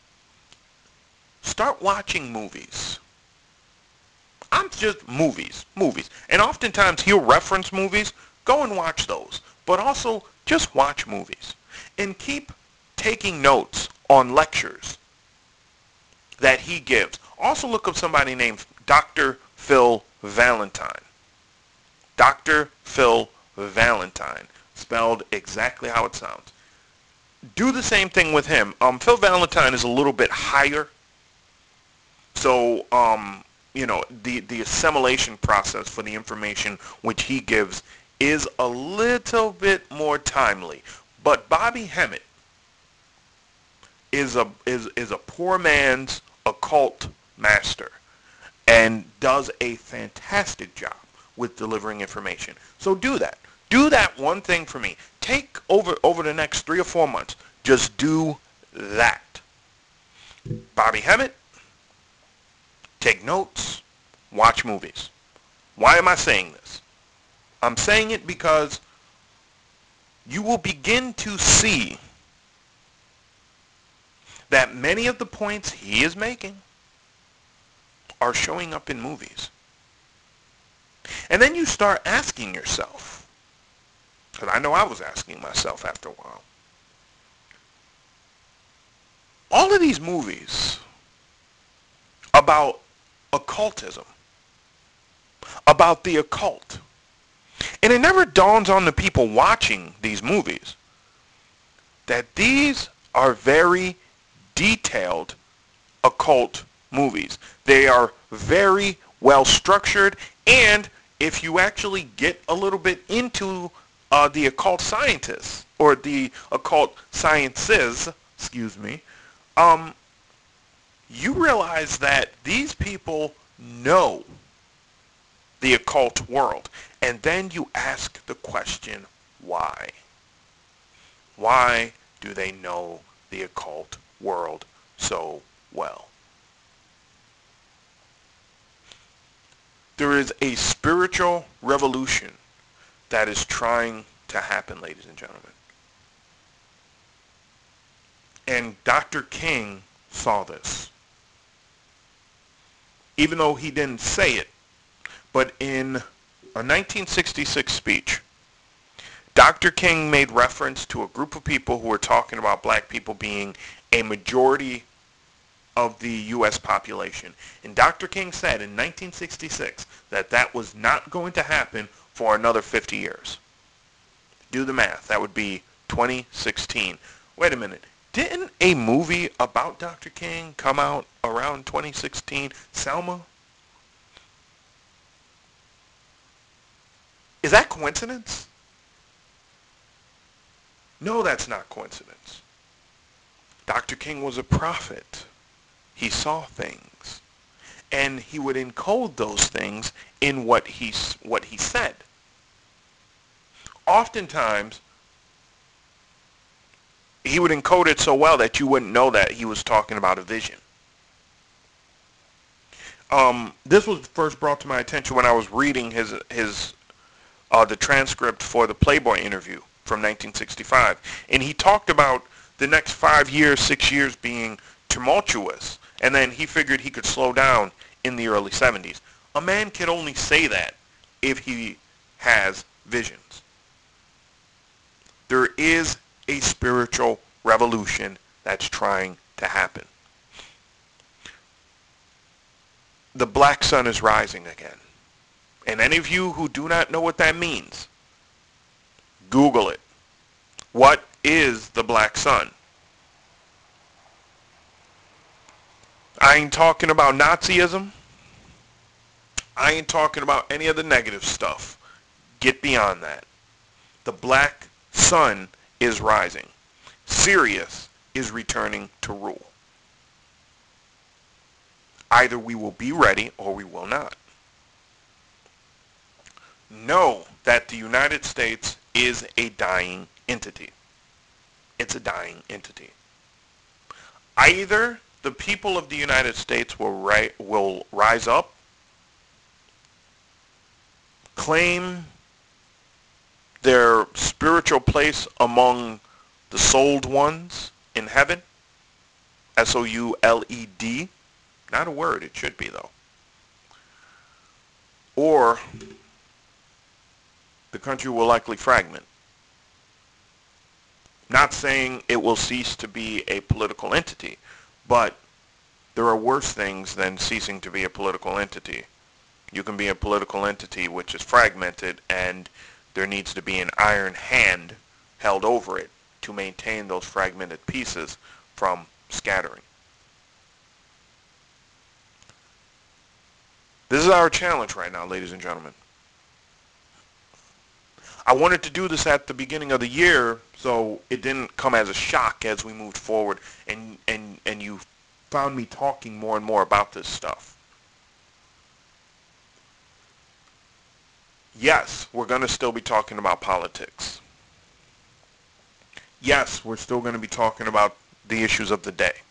start watching movies. I'm just movies, movies. And oftentimes he'll reference movies. Go and watch those. But also just watch movies. And keep taking notes on lectures that he gives. Also look up somebody named Doctor Phil Valentine. Doctor Phil Valentine. Spelled exactly how it sounds. Do the same thing with him. Um, Phil Valentine is a little bit higher. So, um, you know, the, the assimilation process for the information which he gives is a little bit more timely. But Bobby Hemmitt is a is is a poor man's occult master and does a fantastic job with delivering information. So do that. Do that one thing for me. Take over over the next three or four months. Just do that. Bobby Hemmitt, take notes, watch movies. Why am I saying this? I'm saying it because you will begin to see that many of the points he is making are showing up in movies. And then you start asking yourself, because I know I was asking myself after a while, all of these movies about occultism, about the occult, and it never dawns on the people watching these movies that these are very detailed occult movies. They are very well structured, and if you actually get a little bit into uh, the occult scientists, or the occult sciences, excuse me, um, you realize that these people know the occult world. And then you ask the question, why? Why do they know the occult world so well? There is a spiritual revolution that is trying to happen, ladies and gentlemen. And Doctor King saw this. Even though he didn't say it, but in a nineteen sixty-six speech, Doctor King made reference to a group of people who were talking about black people being a majority of the U S population. And Doctor King said in nineteen sixty-six that that was not going to happen for another fifty years. Do the math. That would be twenty sixteen. Wait a minute. Didn't a movie about Doctor King come out around twenty sixteen? Selma? Is that coincidence? No, that's not coincidence. Doctor King was a prophet. He saw things. And he would encode those things in what he, what he said. Oftentimes, he would encode it so well that you wouldn't know that he was talking about a vision. Um, this was first brought to my attention when I was reading his his uh, the transcript for the Playboy interview from nineteen sixty-five, and he talked about the next five years, six years being tumultuous, and then he figured he could slow down in the early seventies. A man can only say that if he has visions. There is a spiritual revolution that's trying to happen. The black sun is rising again. And any of you who do not know what that means, Google it. What is the black sun? I ain't talking about Nazism. I ain't talking about any of the negative stuff. Get beyond that. The black sun is rising. Sirius is returning to rule. Either we will be ready or we will not. Know that the United States is a dying entity. It's a dying entity. Either the people of the United States will, ri- will rise up, claim their spiritual place among the souled ones in heaven, S O U L E D, not a word, it should be though, or the country will likely fragment. Not saying it will cease to be a political entity, but there are worse things than ceasing to be a political entity. You can be a political entity which is fragmented, and there needs to be an iron hand held over it to maintain those fragmented pieces from scattering. This is our challenge right now, ladies and gentlemen. I wanted to do this at the beginning of the year so it didn't come as a shock as we moved forward and, and, and you found me talking more and more about this stuff. Yes, we're going to still be talking about politics. Yes, we're still going to be talking about the issues of the day.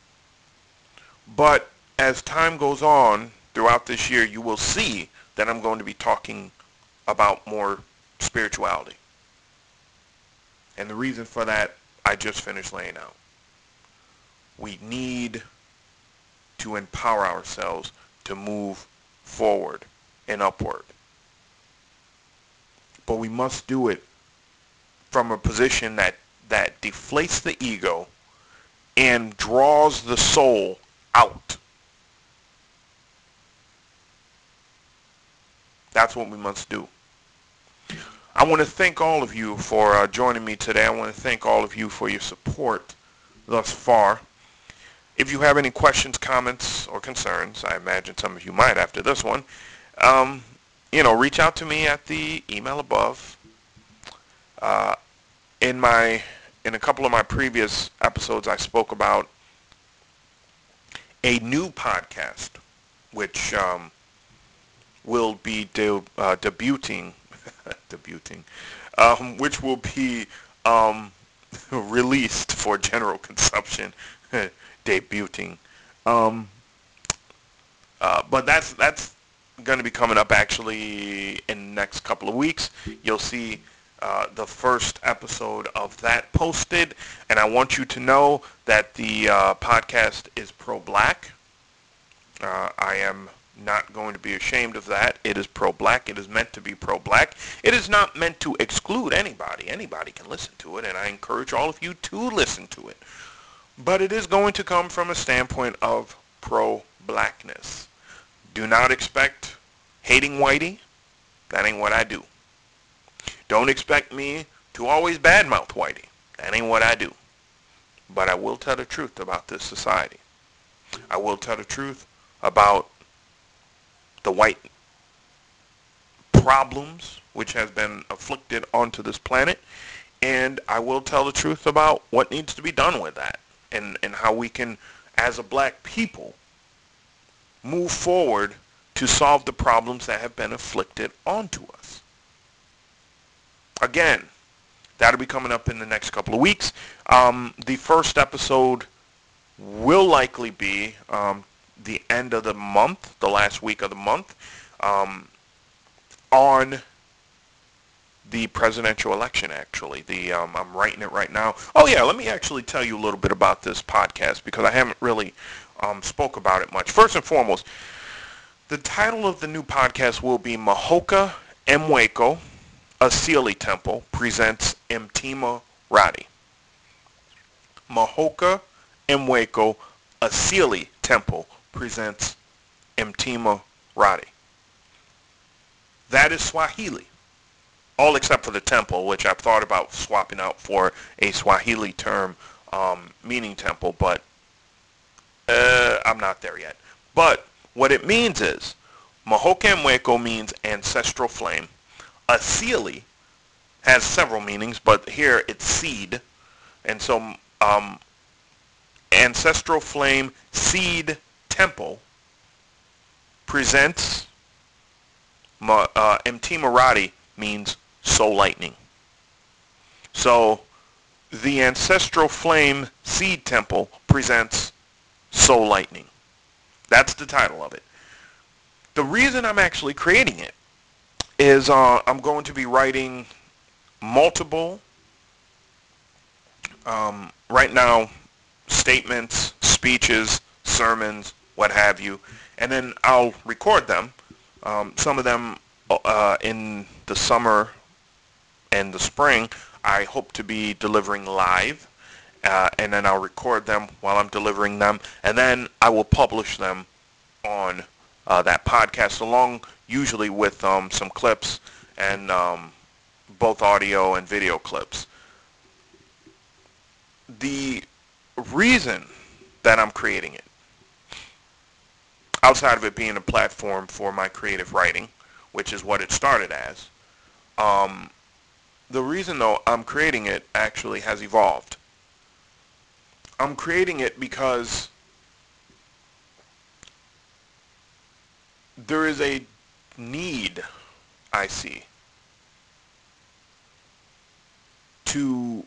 But as time goes on throughout this year, you will see that I'm going to be talking about more spirituality. And the reason for that, I just finished laying out. We need to empower ourselves to move forward and upward. But we must do it from a position that, that deflates the ego and draws the soul out. That's what we must do. I want to thank all of you for uh, joining me today. I want to thank all of you for your support thus far. If you have any questions, comments, or concerns, I imagine some of you might after this one, um, you know, reach out to me at the email above. Uh, in my, in a couple of my previous episodes, I spoke about a new podcast, which um, will be de- uh, debuting. debuting, um, which will be um, released for general consumption, debuting. Um, uh, but that's that's going to be coming up actually in the next couple of weeks. You'll see uh, the first episode of that posted, and I want you to know that the uh, podcast is pro-black. Uh, I am not going to be ashamed of that. It is pro-black. It is meant to be pro-black. It is not meant to exclude anybody. Anybody can listen to it, and I encourage all of you to listen to it. But it is going to come from a standpoint of pro-blackness. Do not expect hating whitey. That ain't what I do. Don't expect me to always badmouth whitey. That ain't what I do. But I will tell the truth about this society. I will tell the truth about the white problems which has been afflicted onto this planet, and I will tell the truth about what needs to be done with that, and, and how we can, as a black people, move forward to solve the problems that have been afflicted onto us. Again, that'll be coming up in the next couple of weeks. Um, the first episode will likely be um, the end of the month, the last week of the month, um, on the presidential election, actually. The um, I'm writing it right now. Oh, yeah, let me actually tell you a little bit about this podcast, because I haven't really um, spoke about it much. First and foremost, the title of the new podcast will be Mahoka Mweko, Asili Temple presents Mtima Radi. Mahoka Mweko, Asili Temple presents Mtima Radi. That is Swahili. All except for the temple, which I've thought about swapping out for a Swahili term um, meaning temple, but uh, I'm not there yet. But what it means is, Mahoka Mweko means ancestral flame. Asili has several meanings, but here it's seed. And so um, ancestral flame seed temple presents Ma, uh, Mtima Radi means soul lightning. So the ancestral flame seed temple presents soul lightning. That's the title of it. The reason I'm actually creating it is uh, I'm going to be writing multiple, um, right now, statements, speeches, sermons, what have you, and then I'll record them. Um, some of them uh, in the summer and the spring, I hope to be delivering live, uh, and then I'll record them while I'm delivering them, and then I will publish them on uh, that podcast, along usually with um, some clips and um, both audio and video clips. The reason that I'm creating it, outside of it being a platform for my creative writing, which is what it started as, um, the reason, though, I'm creating it actually has evolved. I'm creating it because there is a need, I see, to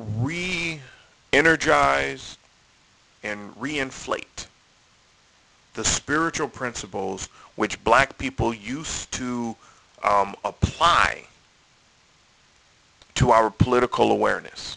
re-energize and re-inflate the spiritual principles which black people used to um, apply to our political awareness.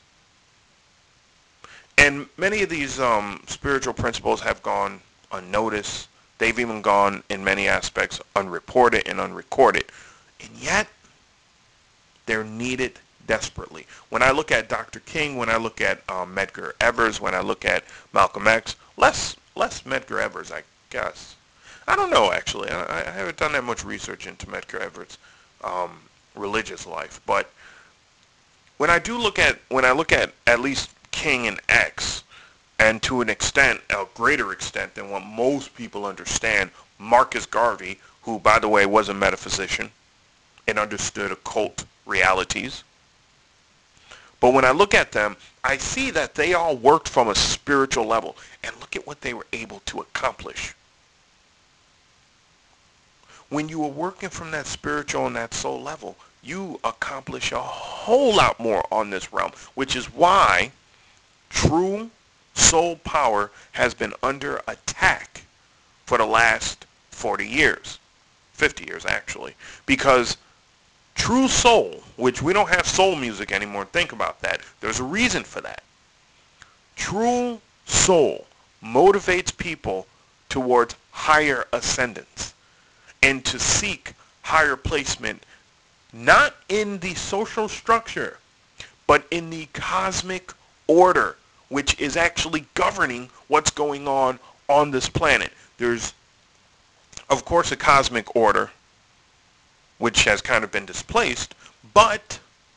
And many of these um, spiritual principles have gone unnoticed. They've even gone, in many aspects, unreported and unrecorded. And yet, they're needed desperately. When I look at Doctor King, when I look at um, Medgar Evers, when I look at Malcolm X, less less Medgar Evers, I guess. I don't know, actually. I, I haven't done that much research into Medgar Evers' um, religious life. But when I do look at, when I look at at least King and X, and to an extent, a greater extent than what most people understand, Marcus Garvey, who, by the way, was a metaphysician and understood occult realities. But when I look at them, I see that they all worked from a spiritual level. And look at what they were able to accomplish. When you are working from that spiritual and that soul level, you accomplish a whole lot more on this realm, which is why true soul power has been under attack for the last forty years, fifty years actually, because true soul, which we don't have soul music anymore, think about that, there's a reason for that. True soul motivates people towards higher ascendance and to seek higher placement, not in the social structure, but in the cosmic order, which is actually governing what's going on on this planet. There's, of course, a cosmic order, which has kind of been displaced, but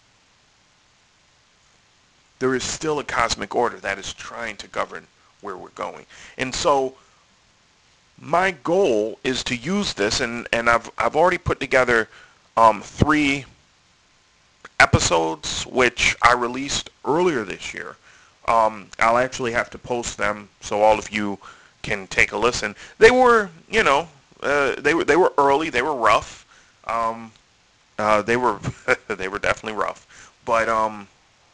there is still a cosmic order that is trying to govern where we're going. And so my goal is to use this, and, and I've, I've already put together um, three episodes, which I released earlier this year. Um, I'll actually have to post them so all of you can take a listen. They were, you know, uh, they were they were early. They were rough. Um, uh, they were they were definitely rough. But um,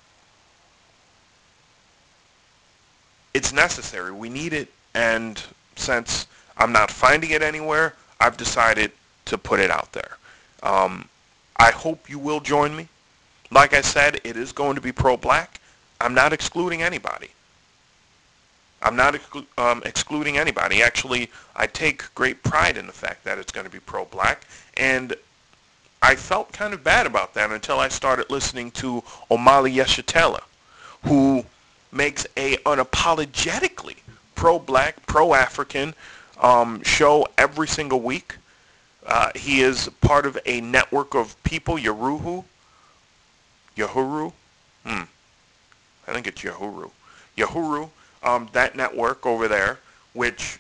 it's necessary. We need it, and since I'm not finding it anywhere, I've decided to put it out there. Um, I hope you will join me. Like I said, it is going to be pro-black. I'm not excluding anybody. I'm not exclu- um, excluding anybody. Actually, I take great pride in the fact that it's going to be pro-black, and I felt kind of bad about that until I started listening to Omali Yeshitela, who makes a unapologetically pro-black, pro-African um, show every single week. Uh, he is part of a network of people, Yahuru. Yahuru? Hmm. I think it's Yahuru. Yahuru, um, that network over there, which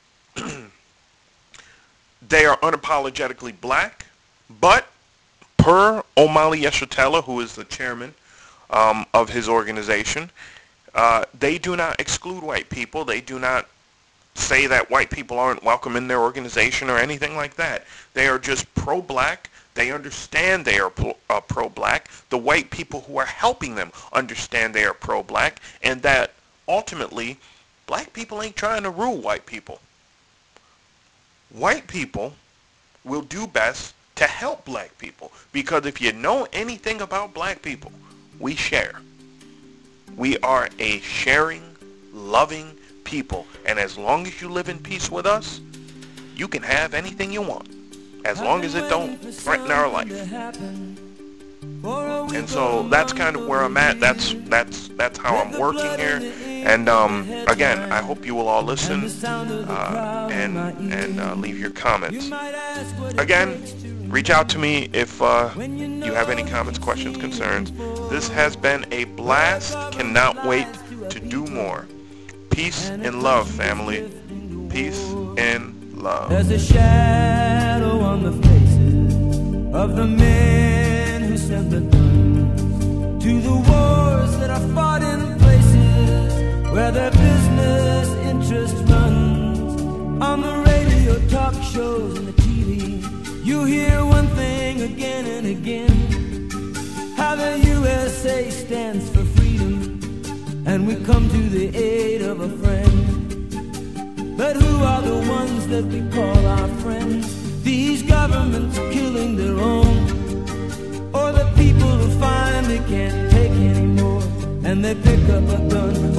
they are unapologetically black, but per Omali Yeshitela, who is the chairman um, of his organization, uh, they do not exclude white people. They do not say that white people aren't welcome in their organization or anything like that. They are just pro-black. They understand they are pro, uh, pro-black. The white people who are helping them understand they are pro-black, and that ultimately black people ain't trying to rule white people. White people will do best to to help black people. Because if you know anything about black people, we share. We are a sharing, loving people. And as long as you live in peace with us, you can have anything you want. As long as it don't threaten our life. And so that's kind of where I'm at. That's that's that's how I'm working here. And um, again, I hope you will all listen uh, and and uh, leave your comments. Again, reach out to me if uh, you have any comments, questions, concerns. This has been a blast. Cannot wait to do more. Peace and love, family. Peace and love. There's a shadow on the faces of the men who sent the guns to the wars that are fought in places where their business interest runs. On the radio, talk shows, and the T V, you hear one thing again and again, how the U S A stands for freedom, and we come to the aid of a friend. But who are the ones that we call our friends? These governments killing their own, or the people who finally can't take anymore, and they pick up a gun